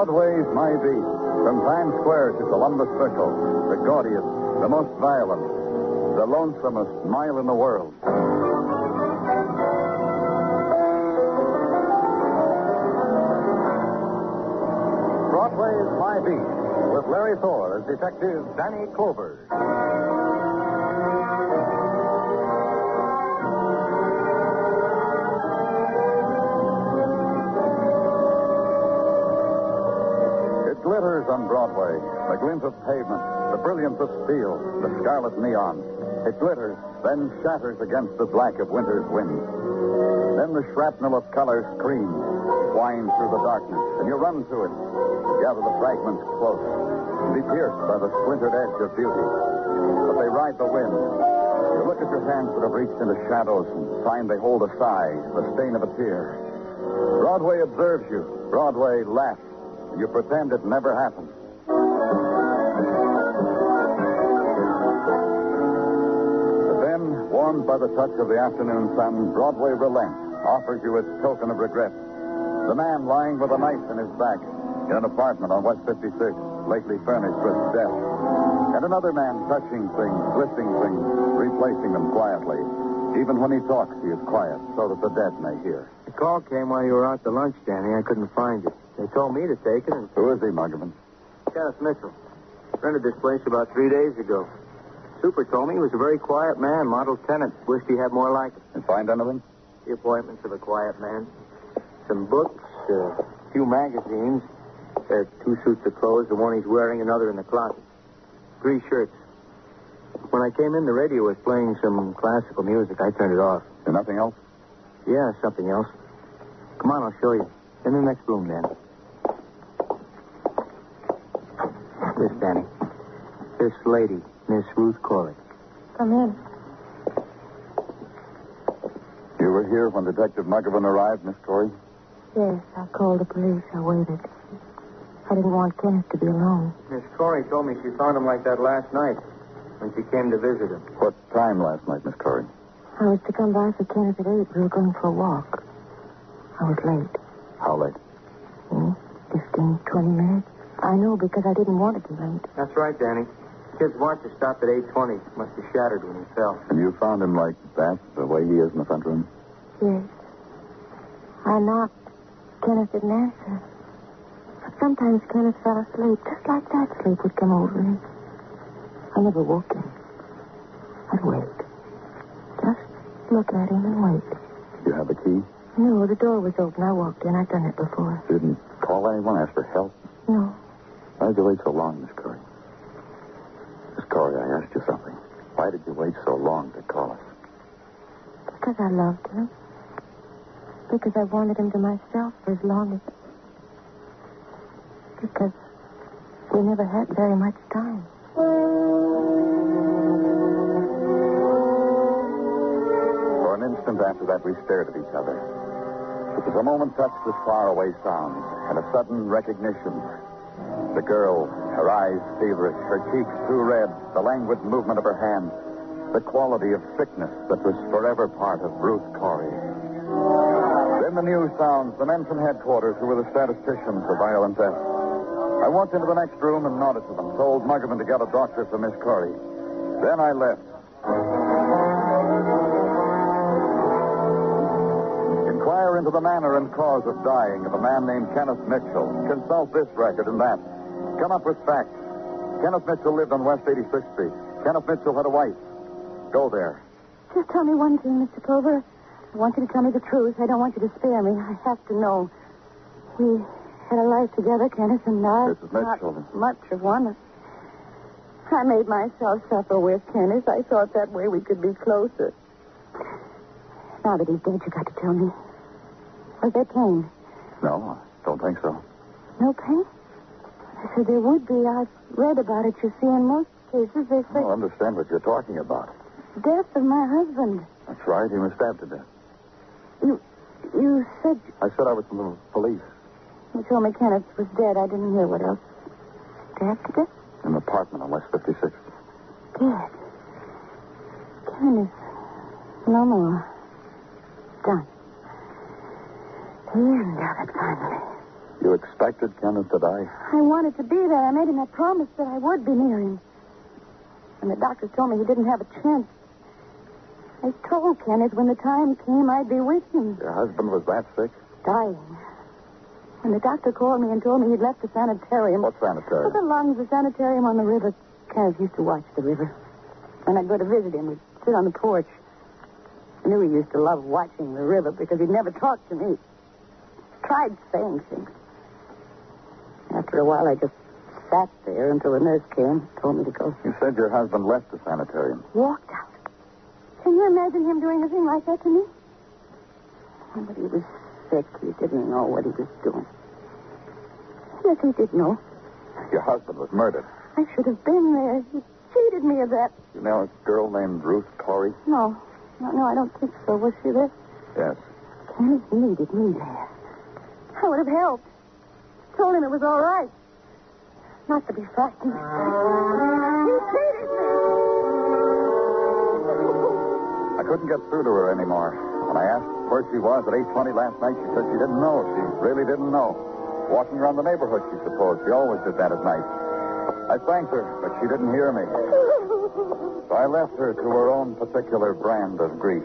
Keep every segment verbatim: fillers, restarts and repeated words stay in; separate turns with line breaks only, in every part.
Broadway's My Beat. From Times Square to Columbus Circle, the gaudiest, the most violent, the lonesomest mile in the world. Broadway's My Beat, with Larry Thor as Detective Danny Clover. It glitters on Broadway, the glint of pavement, the brilliance of steel, the scarlet neon. It glitters, then shatters against the black of winter's wind. Then the shrapnel of color screams, winds through the darkness, and you run to it, gather the fragments close, and be pierced by the splintered edge of beauty. But they ride the wind. You look at your hands that have reached into shadows and find they hold a sigh, the stain of a tear. Broadway observes you. Broadway laughs. You pretend it never happened. But then, warmed by the touch of the afternoon sun, Broadway relents, offers you its token of regret. The man lying with a knife in his back in an apartment on West fifty-sixth, lately furnished with death. And another man touching things, lifting things, replacing them quietly. Even when he talks, he is quiet, so that the dead may hear.
The call came while you were out to lunch, Danny. I couldn't find you. They told me to take it. And...
Who is he, Muggerman?
Kenneth Mitchell. Rented this place about three days ago. Super told me he was a very quiet man, model tenant. Wished he had more like it.
And find anything?
The appointments of a quiet man. Some books, a few magazines. There are two suits of clothes, the one he's wearing, another in the closet. Three shirts. When I came in, the radio was playing some classical music. I turned it off.
And nothing else?
Yeah, something else. Come on, I'll show you. In the next room, Danny. This, Danny. This lady, Miss Ruth Corey.
Come in.
You were here when Detective Muggerman arrived, Miss Corey?
Yes, I called the police. I waited. I didn't want Kenneth to be alone.
Miss Corey told me she found him like that last night when she came to visit him.
What time last night, Miss Corey?
I was to come by for Kenneth at eight. We were going for a walk. I was late.
How late?
Hmm? Fifteen, twenty minutes. I know because I didn't want to be late.
That's right, Danny. Kid's watch had stopped at eight twenty. Must have shattered when he fell.
And you found him like that, the way he is in the front room?
Yes. I knocked. Kenneth didn't answer. But sometimes Kenneth fell asleep. Just like that sleep would come over him. I never woke him. I'd wait. Just look at him and wait.
You have a key?
No, the door was open. I walked in. I've done it before.
You didn't call anyone, ask for help?
No.
Why did you wait so long, Miss Corey? Miss Corey, I asked you something. Why did you wait so long to call us?
Because I loved him. Because I wanted him to myself for as long as... Because we never had very much time.
For an instant after that, we stared at each other. It was a moment touched with faraway sounds and a sudden recognition. The girl, her eyes feverish, her cheeks too red, the languid movement of her hand, the quality of sickness that was forever part of Ruth Corey. Then the news sounds, the men from headquarters who were the statisticians of violent death. I walked into the next room and nodded to them, told Muggerman to get a doctor for Miss Corey. Then I left. Inquire into the manner and cause of dying of a man named Kenneth Mitchell. Consult this record and that. Come up with facts. Kenneth Mitchell lived on West eighty-sixth Street. Kenneth Mitchell had a wife. Go there.
Just tell me one thing, Mister Clover. I want you to tell me the truth. I don't want you to spare me. I have to know. We had a life together, Kenneth and I.
Missus Mitchell.
Not much of one. I made myself suffer with Kenneth. I thought that way we could be closer. Now that he's dead, you got to tell me. Was there pain?
No, I don't think so.
No pain? I said there would be. I've read about it. You see, in most cases, they
I
say...
don't understand what you're talking about.
Death of my husband.
That's right. He was stabbed to death.
You... You said...
I said I was from the police.
You told me Kenneth was dead. I didn't hear what else. Stabbed to death?
In an apartment on West fifty-sixth.
Dead. Kenneth. No more. Done. The end of it, finally.
You expected wanted Kenneth to die?
I wanted to be there. I made him that promise that I would be near him. And the doctor told me he didn't have a chance. I told Kenneth when the time came I'd be with him.
Your husband was that sick?
Dying. When the doctor called me and told me he'd left the sanitarium.
What sanitarium?
It belongs to the sanitarium on the river. Kenneth used to watch the river. When I'd go to visit him, we'd sit on the porch. I knew he used to love watching the river because he'd never talked to me. Tried saying things. After a while, I just sat there until the nurse came and told me to go.
You said your husband left the sanitarium.
Walked out. Can you imagine him doing a thing like that to me? Oh, but he was sick. He didn't know what he was doing. Yes, he did know.
Your husband was murdered.
I should have been there. He cheated me of that.
You know a girl named Ruth Corey?
No. No, no, I don't think so. Was she there?
Yes.
Kenneth needed me there. I would have helped. Told him it was all right. Not to be frightened. He cheated me.
I couldn't get through to her anymore. When I asked where she was at eight twenty last night, she said she didn't know. She really didn't know. Walking around the neighborhood, she supposed. She always did that at night. I thanked her, but she didn't hear me. So I left her to her own particular brand of grief.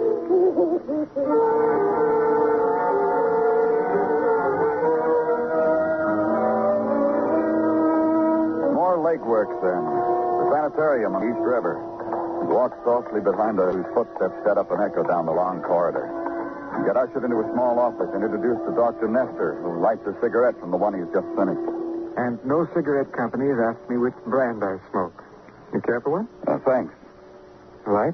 More lake work, then. The sanitarium on East River. Walk softly behind her, whose footsteps set up an echo down the long corridor. And get ushered into a small office and introduced to Doctor Nestor, who lights a cigarette from the one he's just finished.
And no cigarette company has asked me which brand I smoke. You care for one?
Uh, thanks.
Right.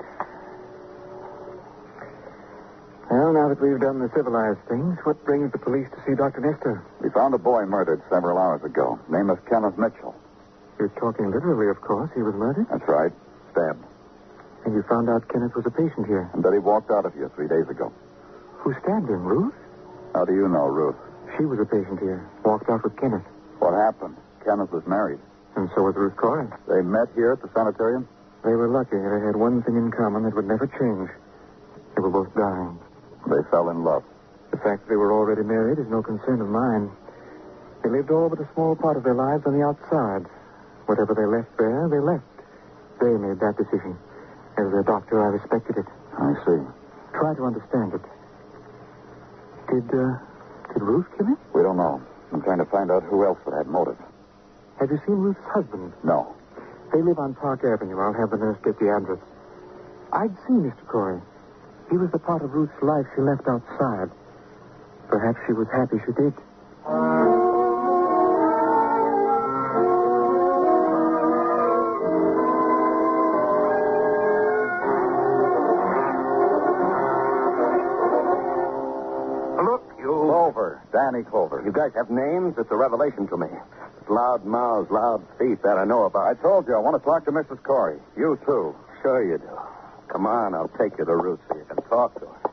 Well, now that we've done the civilized things, what brings the police to see Doctor Nestor?
We found a boy murdered several hours ago. Name is Kenneth Mitchell.
You're talking literally, of course. He was murdered?
That's right. Stabbed.
And you found out Kenneth was a patient here.
And that he walked out of here three days ago.
Who stabbed him, Ruth?
How do you know, Ruth?
She was a patient here. Walked out with Kenneth.
What happened? Kenneth was married.
And so was Ruth Corey.
They met here at the sanitarium?
They were lucky. They had one thing in common that would never change. They were both dying.
They fell in love.
The fact that they were already married is no concern of mine. They lived all but a small part of their lives on the outside. Whatever they left there, they left. They made that decision. As a doctor, I respected it.
I see.
Try to understand it. Did, uh, did Ruth kill him?
We don't know. I'm trying to find out who else would have motive.
Have you seen Ruth's husband?
No.
They live on Park Avenue. I'll have the nurse get the address. I'd see Mister Corey. He was the part of Ruth's life she left outside. Perhaps she was happy she did.
Danny Clover.
You guys have names? It's a revelation to me. Loud mouths, loud feet, that I know about.
I told you, I want to talk to Missus Corey. You, too.
Sure you do. Come on, I'll take you to Ruth so you can talk to her.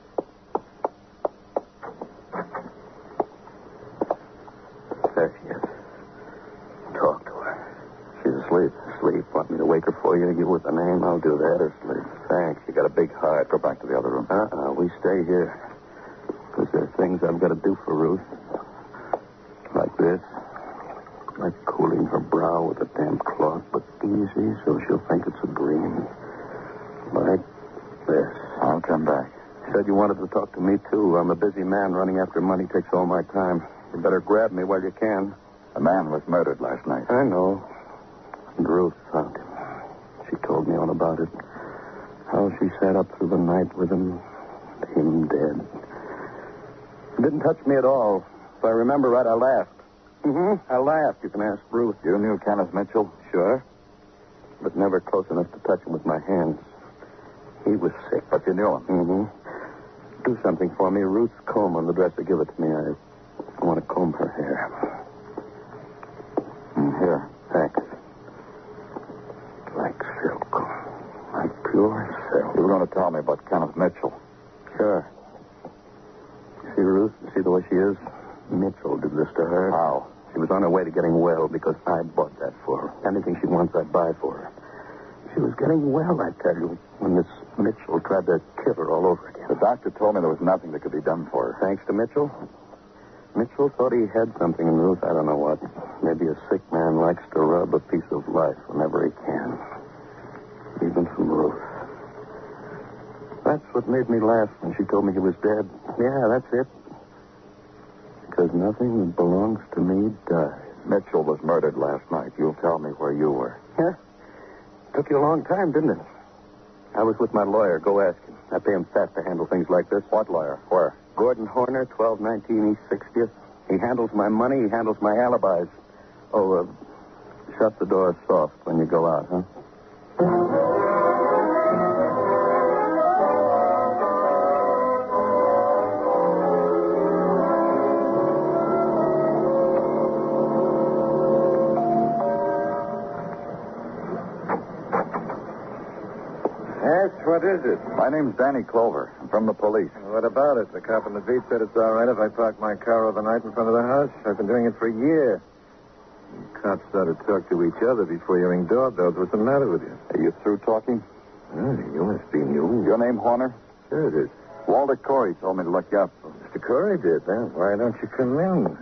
There she is. Talk to her. She's asleep. Asleep. Want me to wake her for you? Give her the name? I'll do that. Her sleep. Thanks. You got a big heart.
Go back to the other room.
Uh-uh. We stay here. Because there are things I've got to do for Ruth. Like this. Like cooling her brow with a damp cloth, but easy so she'll think it's a dream. Like this.
I'll come back.
You said you wanted to talk to me, too. I'm a busy man. Running after money takes all my time. You better grab me while you can.
A man was murdered last night.
I know. And Ruth found him. She told me all about it. How she sat up through the night with him. Him dead. It didn't touch me at all. If I remember right, I laughed. Mm-hmm. I laughed. You can ask Ruth.
You knew Kenneth Mitchell?
Sure. But never close enough to touch him with my hands. He was sick.
But you knew him?
Mm-hmm. Do something for me. Ruth's comb on the dresser. Give it to me. I, I want to comb her hair.
Mm, here.
Thanks. Like silk. Like pure silk.
You were going to tell me about Kenneth Mitchell.
Sure. See, Ruth? See the way she is? Mitchell did this to her.
How?
She was on her way to getting well because I bought that for her. Anything she wants, I buy for her. She was getting well, I tell you, when this Mitchell tried to kill her all over again.
The doctor told me there was nothing that could be done for her.
Thanks to Mitchell? Mitchell thought he had something in Ruth. I don't know what. Maybe a sick man likes to rub a piece of life whenever he can. Even from Ruth. That's what made me laugh when she told me he was dead. Yeah, that's it. Because nothing that belongs to me dies.
Mitchell was murdered last night. You'll tell me where you were.
Yeah. Took you a long time, didn't it? I was with my lawyer. Go ask him. I pay him fat to handle things like this.
What lawyer? Where?
Gordon Horner, twelve nineteen East sixtieth. He handles my money. He handles my alibis. Oh, uh, shut the door soft when you go out, huh?
What is it?
My name's Danny Clover. I'm from the police.
What about it? The cop on the beat said it's all right if I park my car overnight in front of the house. I've been doing it for a year. The cops started to talk to each other before you ring doorbells. What's the matter with you?
Are you through talking?
Oh, you must be new.
Your name, Horner?
Sure it is.
Walter Corey told me to look you up.
Oh, Mister Corey did, huh? Why don't you come in?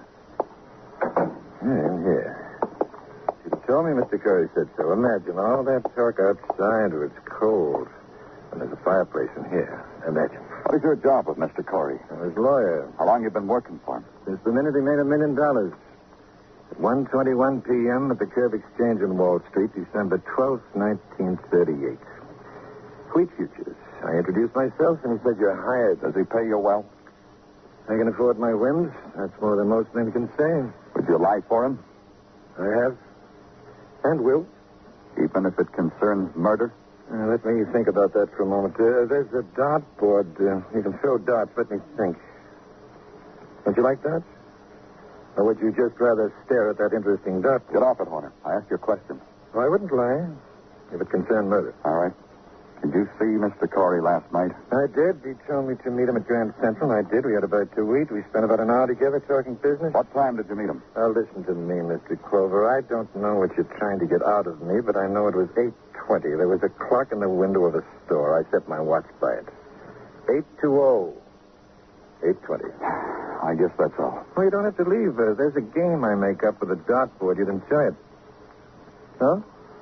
Yeah, in here. Should have told me Mister Corey said so. Imagine all that talk outside where it's cold. And there's a fireplace in here. Imagine.
What is your job with Mister Corey?
I'm his lawyer.
How long you been working for him?
Since the minute he made a million dollars. At one twenty-one p.m. at the Curb Exchange on Wall Street, December twelfth, nineteen thirty-eight. Wheat futures. I introduced myself, and he said, you're hired.
Does he pay you well?
I can afford my whims. That's more than most men can say.
Would you lie for him?
I have. And will.
Even if it concerns murder?
Uh, let me think about that for a moment. Uh, there's a dartboard. Uh, you can throw darts. Let me think. Would you like darts? Or would you just rather stare at that interesting dartboard?
Get off it, Horner. I asked you a question.
Oh, I wouldn't lie if it concerned murder.
All right. Did you see Mister Corey last night?
I did. He told me to meet him at Grand Central. I did. We had a bite to eat. We spent about an hour together talking business.
What time did you meet him?
Now, listen to me, Mister Clover. I don't know what you're trying to get out of me, but I know it was eight twenty. There was a clock in the window of a store. I set my watch by it. eight twenty. eight twenty.
I guess that's all.
Well, you don't have to leave. Uh, there's a game I make up with a dartboard. You'd enjoy it. Huh?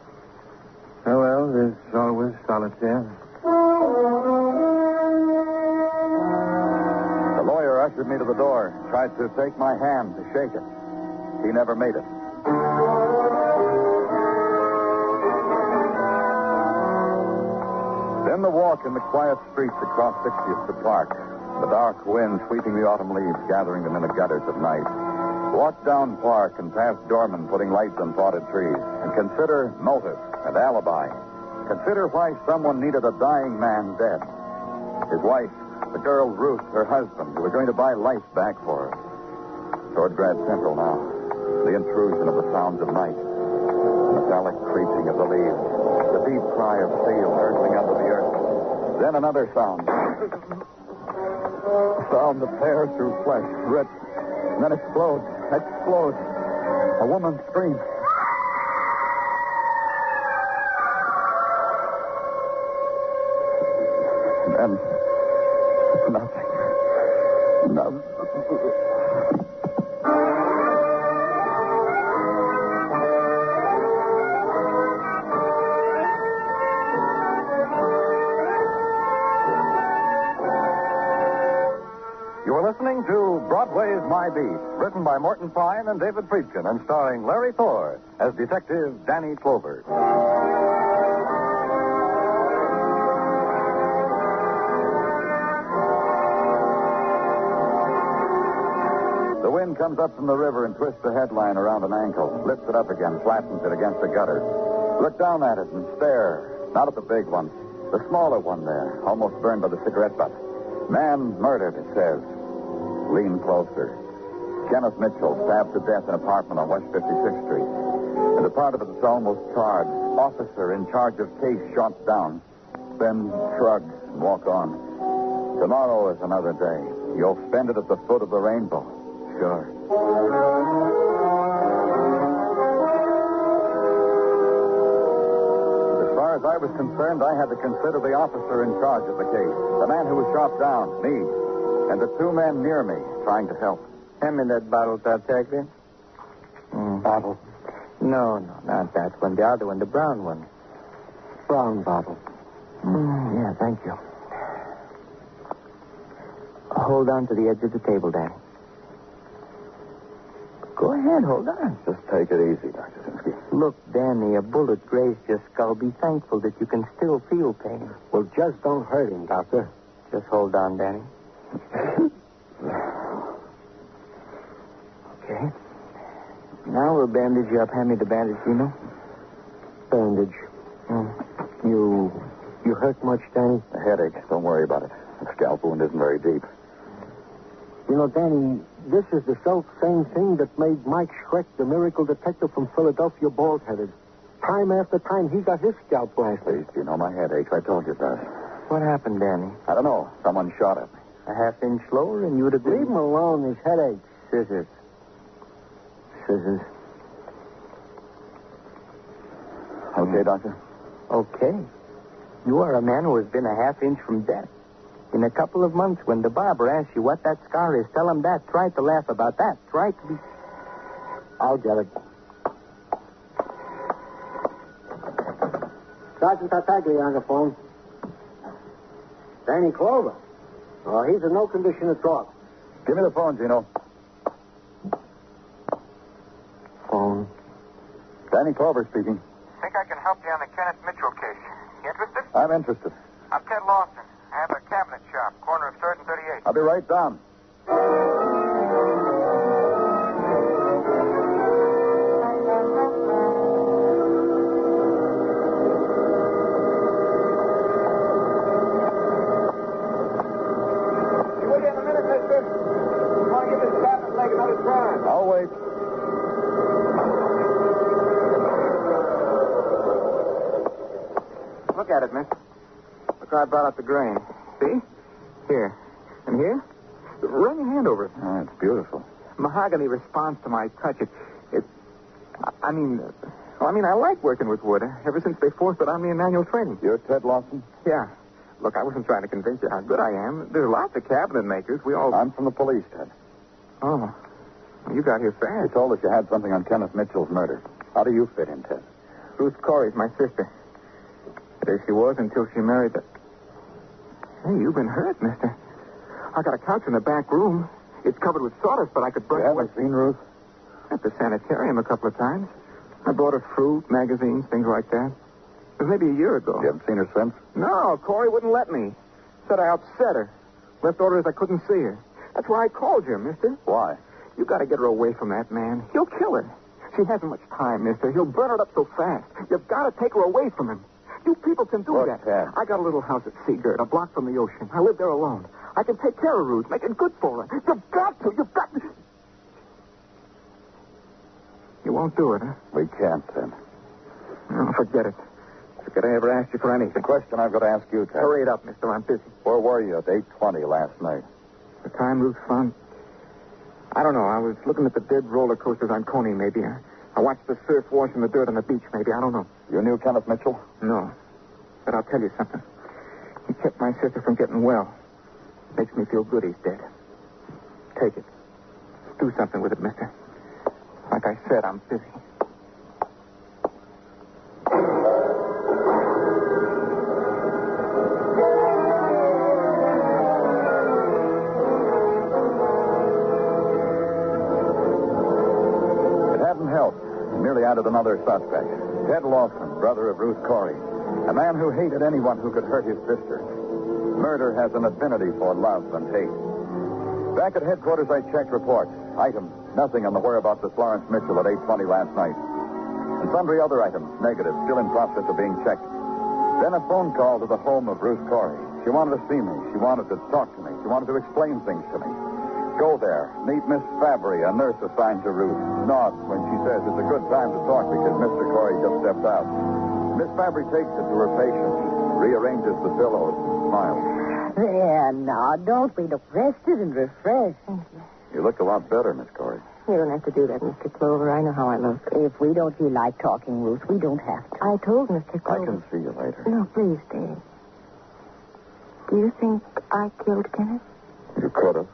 Oh, well, there's always solitaire.
The lawyer ushered me to the door, tried to take my hand to shake it. He never made it. Then the walk in the quiet streets across sixtieth to Park. The dark wind sweeping the autumn leaves, gathering them in the gutters at night. Walk down Park and past doormen putting lights on potted trees. And consider motive and alibi. Consider why someone needed a dying man dead. His wife, the girl Ruth, her husband, who were going to buy life back for her. Toward Grand Central now. The intrusion of the sounds of night. The metallic creaking of the leaves. The deep cry of steel hurtling under the earth. Then another sound. A sound that tears through flesh, rips, and then explodes. Explodes. A woman's scream. And nothing. Nothing.
You're listening to Broadway's My Beat, written by Morton Fine and David Friedkin, and starring Larry Thor as Detective Danny Clover.
The wind comes up from the river and twists the headline around an ankle, lifts it up again, flattens it against the gutter. Look down at it and stare. Not at the big one, the smaller one there, almost burned by the cigarette butt. Man murdered, it says. Lean closer. Kenneth Mitchell, stabbed to death in an apartment on West fifty-sixth Street. And a part of it is almost charred. Officer in charge of case shot down. Then shrug and walk on. Tomorrow is another day. You'll spend it at the foot of the rainbow. Sure. As far as I was concerned, I had to consider the officer in charge of the case. The man who was shot down, me. And the two men near me, trying to help.
Hand me that bottle, Tartaglia. Mm.
Bottle.
No, no, not that one. The other one, the brown one.
Brown bottle.
Mm, yeah, thank you. Hold on to the edge of the table, Danny. Go ahead, hold on.
Just take it easy, Doctor Sinsky.
Look, Danny, a bullet grazed your skull. Be thankful that you can still feel pain.
Well, just don't hurt him, Doctor.
Just hold on, Danny. Okay. Now we'll bandage you up. Hand me the bandage, Gino.
Bandage.
Mm.
You... you hurt much, Danny? A headache. Don't worry about it. The scalp wound isn't very deep. You know, Danny, this is the self-same thing that made Mike Schreck, the miracle detective from Philadelphia, bald-headed. Time after time, he got his scalp blasted. Please, you know, my headaches. I told you that.
What happened, Danny?
I don't know. Someone shot at me.
A half inch lower and you would have been...
Leave him alone. His headache.
Scissors. Scissors.
Okay, Doctor?
Okay. You are a man who has been a half inch from death. In a couple of months, when the barber asks you what that scar is, tell him that. Try to laugh about that. Try to be...
I'll get it. Sergeant Tartaglia on the phone. Danny Clover. Oh, he's in no condition to talk.
Give me the phone, Gino.
Phone.
Danny Clover speaking.
Think I can help you on the Kenneth Mitchell case. You interested?
I'm interested.
I'm Ted Lawson. I have a cabinet shop, corner of third and thirty-eighth.
I'll be right down.
You wait in a minute, mister. I want to give this cabinet leg another try.
I'll wait.
Look at it, mister. Look how I brought out the grain. See? Here. And here? Run your hand over it.
Oh, it's beautiful.
Mahogany responds to my touch. It, it, I mean, uh, well, I mean, I like working with wood. Ever since they forced it on me in annual training.
You're Ted Lawson?
Yeah. Look, I wasn't trying to convince you how good I am. There's lots of cabinet makers. We all...
I'm from the police, Ted.
Oh. Well, you got here
You
fast.
told us you had something on Kenneth Mitchell's murder. How do you fit in, Ted?
Ruth Corey's my sister. There she was until she married the... Hey, you've been hurt, mister. I got a couch in the back room. It's covered with sawdust, but I could brush
You haven't
away.
seen Ruth?
At the sanitarium a couple of times. I brought her fruit, magazines, things like that. It was maybe a year ago.
You haven't seen her since?
No, Corey wouldn't let me. Said I upset her. Left orders I couldn't see her. That's why I called you, mister.
Why?
You got to get her away from that man. He'll kill her. She hasn't much time, mister. He'll burn her up so fast. You've got to take her away from him. You people can do
Look,
that.
Ted.
I got a little house at Seagirt, a block from the ocean. I live there alone. I can take care of Ruth, make it good for her. You've got to. You've got to. You won't do it, huh?
We can't, Ted.
No, forget it. Forget I ever asked you for
The
anything.
question I've got to ask you, Ted.
Hurry it up, mister. I'm busy.
Where were you at eight twenty last night?
The time Ruth found... I don't know. I was looking at the dead roller coasters on Coney, maybe. I, I watched the surf washing the dirt on the beach, maybe. I don't know.
You knew Kenneth Mitchell?
No. But I'll tell you something. He kept my sister from getting well. Makes me feel good he's dead. Take it. Do something with it, mister. Like I said, I'm busy.
It hadn't helped. Merely added another suspect. Ted Lawson, brother of Ruth Corey. A man who hated anyone who could hurt his sister. Murder has an affinity for love and hate. Back at headquarters, I checked reports. Items, nothing on the whereabouts of Florence Mitchell at eight twenty last night. And sundry other items, negative, still in process of being checked. Then a phone call to the home of Ruth Corey. She wanted to see me. She wanted to talk to me. She wanted to explain things to me. Go there. Meet Miss Fabry, a nurse assigned to Ruth. Nods when she says it's a good time to talk because Mister Corey just stepped out. Miss Fabry takes it to her patient, rearranges the pillows, and smiles.
There, now, don't we look rested and refreshed?
You look a lot better, Miss Corey.
You don't have to do that, Mister Clover. I know how I look. If we don't feel like talking, Ruth, we don't have to. I told Mister
I
Clover.
can see you later.
No, please, Dave. Do you think I killed Kenneth?
You could have.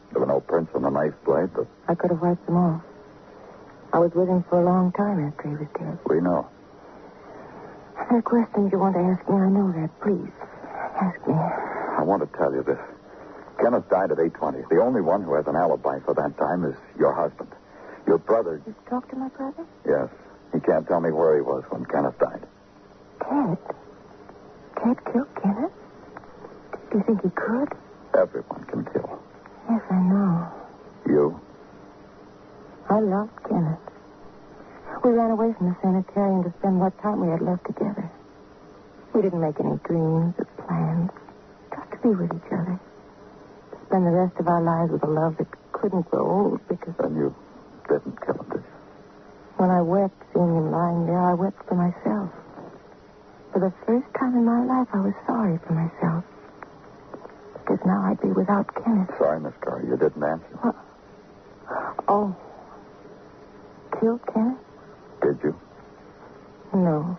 There were no prints on the knife blade, but
I could have wiped them off. I was with him for a long time after he was dead.
we know.
There are questions you want to ask me. I know that. Please, ask me.
I want to tell you this. Kenneth died at eight twenty. The only one who has an alibi for that time is your husband. Your brother...
You talked to my brother?
Yes. He can't tell me where he was when Kenneth died.
Ted? Ted killed Kenneth? Do you think he could?
Everyone can kill.
Yes, I know.
You?
I loved Kenneth. We ran away from the sanitarium to spend what time we had left together. We didn't make any dreams or plans. Just to be with each other. To spend the rest of our lives with a love that couldn't grow old because...
Then you didn't kill him, did you?
When I wept seeing him lying there, I wept for myself. For the first time in my life, I was sorry for myself. Because now I'd be without Kenneth.
Sorry, Miss Curry, you didn't answer.
What? Oh. Killed Kenneth?
Did you?
No.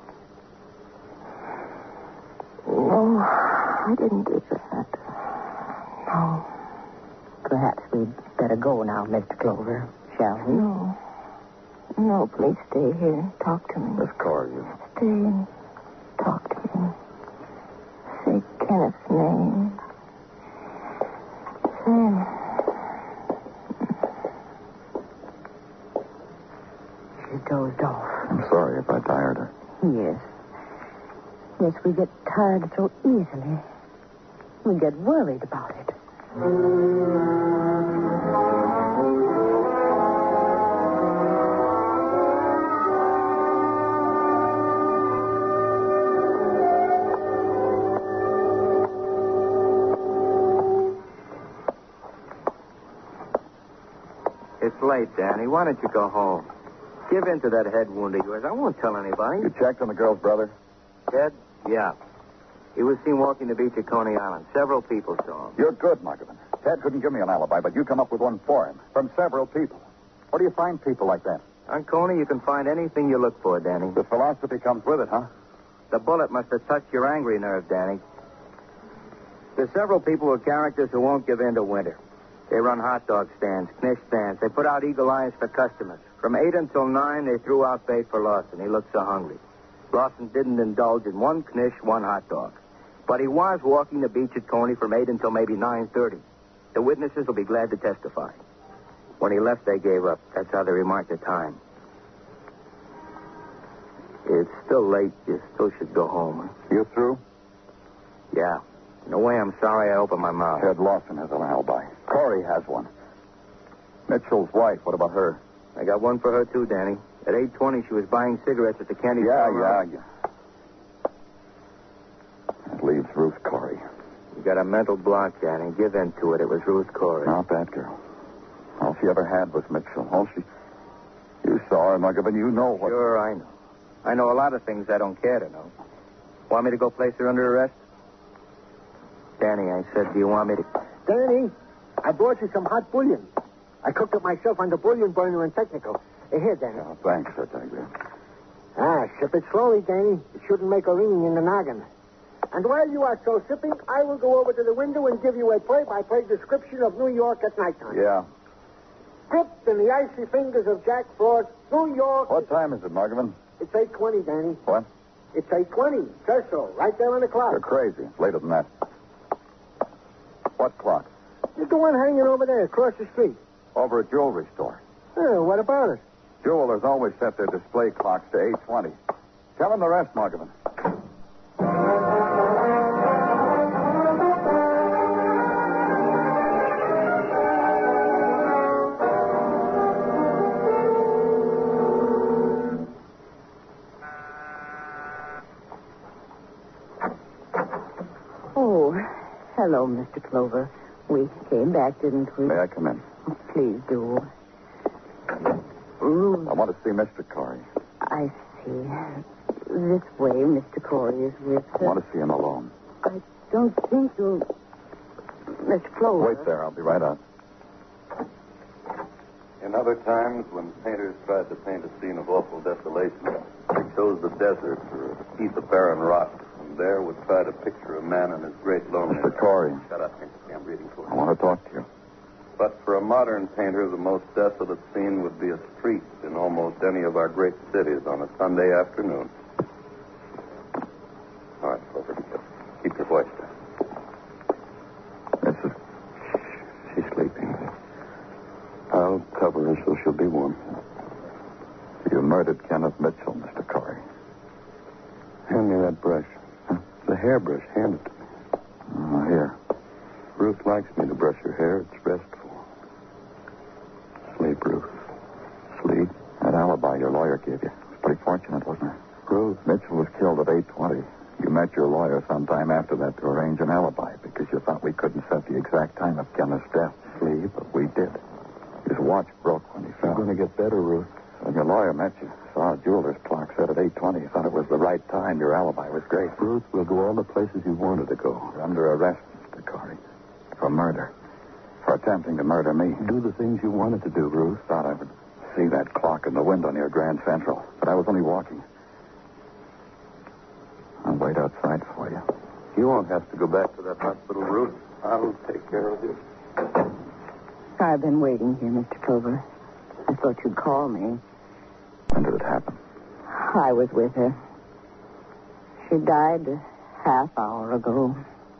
No, I didn't do that. No.
Perhaps we'd better go now, Mister Clover, shall we?
No. No, please stay here and talk to me.
Miss Curry, you...
Stay and talk to me. Say Kenneth's name. Say him.
She dozed off.
I'm sorry if I tired her.
Yes. Yes, we get tired so easily. We get worried about it.
It's late, Danny. Why don't you go home? Give in to that head wound of yours. I won't tell anybody.
You checked on the girl's brother?
Ted? Yeah. He was seen walking the beach at Coney Island. Several people saw him.
You're good, Muggavan. Ted couldn't give me an alibi, but you come up with one for him. From several people. Where do you find people like that?
On Coney, you can find anything you look for, Danny.
The philosophy comes with it, huh?
The bullet must have touched your angry nerve, Danny. There's several people with characters who won't give in to winter. They run hot dog stands, knish stands. They put out eagle eyes for customers. From eight until nine, they threw out bait for Lawson. He looked so hungry. Lawson didn't indulge in one knish, one hot dog. But he was walking the beach at Coney from eight until maybe nine thirty. The witnesses will be glad to testify. When he left, they gave up. That's how they remarked the time. It's still late. You still should go home.
You through?
Yeah. In a way, I'm sorry I opened my mouth.
Ted Lawson has an alibi. Corey has one. Mitchell's wife, what about her?
I got one for her, too, Danny. At eight twenty, she was buying cigarettes at the candy
Yeah,
store.
yeah, yeah. That leaves Ruth Corey.
You got a mental block, Danny. Give in to it. It was Ruth Corey.
Not that girl. All she ever had was Mitchell. All she... You saw her, Muggavan. You know what...
Sure, I know. I know a lot of things I don't care to know. Want me to go place her under arrest? Danny, I said, do you want me to...
Danny, I brought you some hot bouillon. I cooked it myself on the bouillon burner in Technical. Uh, here, Danny.
Oh, thanks, Sir Tiger.
Ah, sip it slowly, Danny. It shouldn't make a ringing in the noggin. And while you are so sipping, I will go over to the window and give you a play-by-play description of New York at nighttime.
Yeah.
Gripped in the icy fingers of Jack Frost, New York...
What time is it, Muggavan?
It's eight twenty, Danny.
What?
It's eight twenty. Says so. Right there on the clock.
You're crazy. It's later than that. What clock?
It's the one hanging over there across the street.
Over at jewelry store.
Oh, what about it?
Jewelers always set their display clocks to eight twenty. Tell them the rest, Muggavan.
Oh, hello, Mister Clover. We came back, didn't we?
May I come in?
Oh, please do. Ruth,
I want to see Mister Corey.
I see. This way, Mister Corey is with
I
her.
want to see him alone.
I don't think you'll... Mister Clover.
Wait there. I'll be right out.
In other times, when painters tried to paint a scene of awful desolation, they chose the desert or a heap of barren rock, and there would try to picture a man in his great loneliness.
Mister Corey.
Shut up, Henry. I'm reading for
I
you.
want to talk to you.
But for a modern painter, the most desolate scene would be a street in almost any of our great cities on a Sunday afternoon. All right, Clover. Keep your voice down.
That's it. She's sleeping. I'll cover her so she'll be warm.
You murdered Kenneth Mitchell, Mister Corey.
Hand me that brush. Huh? The hairbrush. Hand it to me.
Oh, here.
Ruth likes me to brush her hair. It's restful. Sleep, Ruth. Sleep.
That alibi your lawyer gave you was pretty fortunate, wasn't it?
Ruth.
Mitchell was killed at eight twenty. You met your lawyer sometime after that to arrange an alibi because you thought we couldn't set the exact time of Kenneth's death.
Sleep.
But we did. His watch broke when he fell.
You're going to get better, Ruth.
When your lawyer met you, saw a jeweler's clock set at eight twenty. Thought it was the right time. Your alibi was great.
Ruth, we'll go all the places you wanted to go.
You're under arrest, Mister Corey. For murder. For attempting to murder me.
Do the things you wanted to do, Ruth.
Thought I would see that clock in the window near Grand Central. But I was only walking. I'll wait outside for you.
You won't have to go back to that hospital, Ruth. I'll take care of you.
I've been waiting here, Mister Clover. I thought you'd call me.
When did it happen?
I was with her. She died a half hour ago.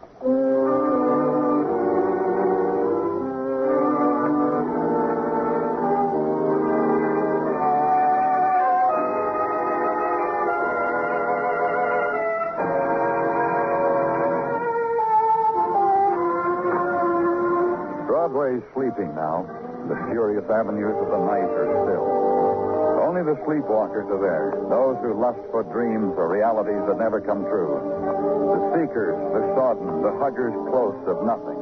Broadway's sleeping now. The furious avenues of the night are still. Only the sleepwalkers are there, those who lust for dreams or realities that never come true. The seekers, the sodden, the huggers close of nothing.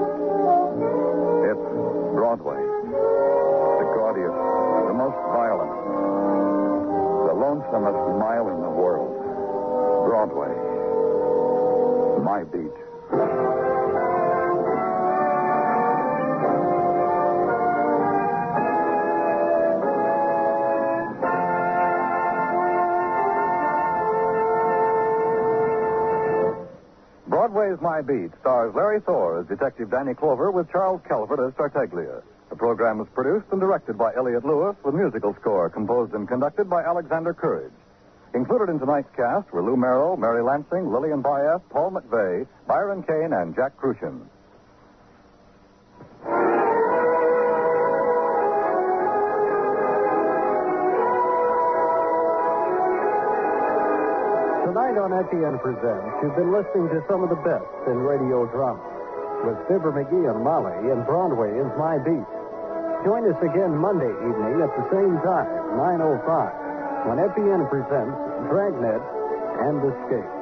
It's Broadway. The gaudiest, the most violent, the lonesomest mile in the world. Broadway. My beat. Broadway's My Beat stars Larry Thor as Detective Danny Clover with Charles Calvert as Tartaglia. The program was produced and directed by Elliott Lewis with musical score composed and conducted by Alexander Courage. Included in tonight's cast were Lou Merrill, Mary Lansing, Lillian Bayef, Paul McVeigh, Byron Kane, and Jack Crucian.
Tonight on F E N Presents, you've been listening to some of the best in radio drama with Fibber McGee and Molly and Broadway is My Beat. Join us again Monday evening at the same time, nine oh five, when F E N presents Dragnet and Escape.